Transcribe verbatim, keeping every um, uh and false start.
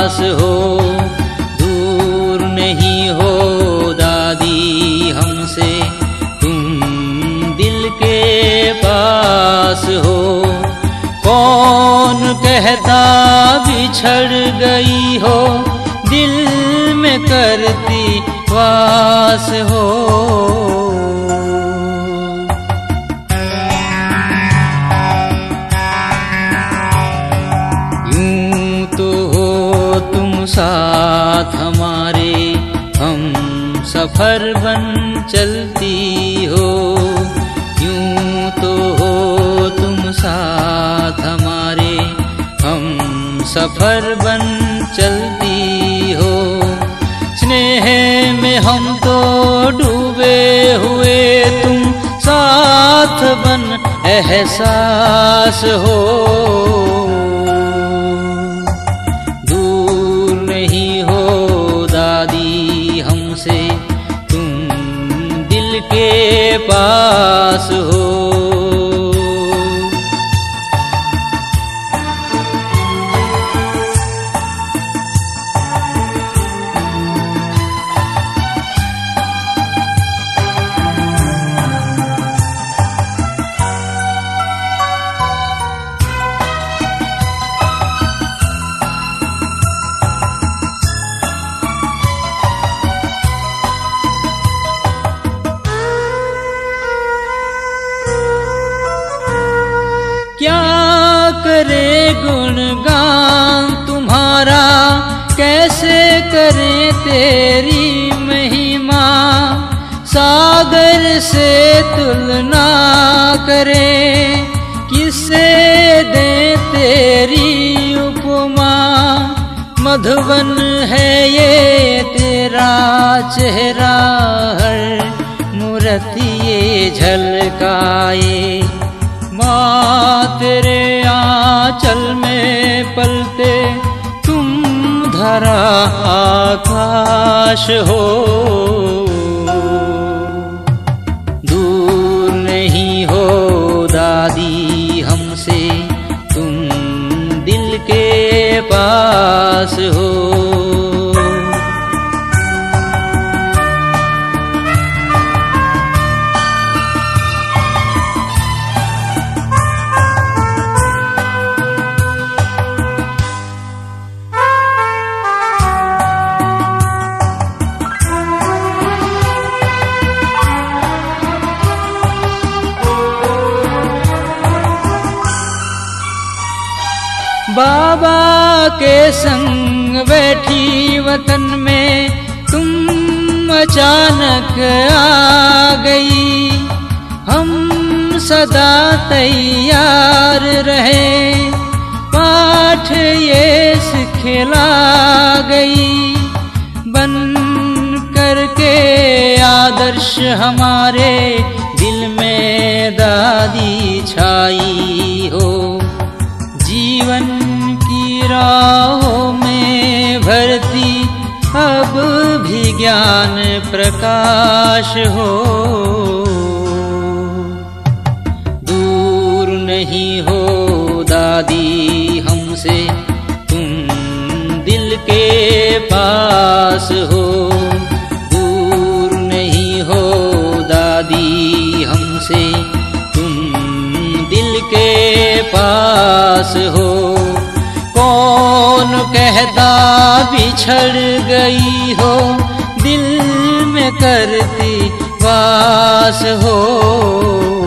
पास हो। दूर नहीं हो दादी हमसे, तुम दिल के पास हो। कौन कहता बिछड़ गई हो, दिल में करती वास हो। यूं तो हो तुम साथ हमारे, हम सफर बन चलती हो। यूं तो हो तुम साथ हमारे, हम सफर बन चलती हो। स्नेह में हम तो डूबे हुए, तुम साथ बन एहसास हो। दूर नहीं हो दादी हमसे, तुम दिल के पास हो। क्या करे गुणगान तुम्हारा, कैसे करें तेरी महिमा। सागर से तुलना करें, किसे दें तेरी उपमा। मधुबन है ये तेरा चेहरा, हर मूरत ये झलकाए। माँ तेरे आंचल में पलते, तुम धरा आकाश हो। दूर नहीं हो दादी हमसे, तुम दिल के पास हो। बाबा के संग बैठी वतन में, तुम अचानक आ गई। हम सदा तैयार रहे, पाठ ये सिखला गई। बन करके आदर्श हमारे दिल में दादी छाई हो। जीवन की राहों में भरती अब भी ज्ञान प्रकाश हो। दूर नहीं हो दादी हमसे, तुम दिल के पास हो। दूर नहीं हो दादी हमसे, तुम दिल के पास हो। कौन कहता बिछड़ गई हो, दिल में करती वास हो।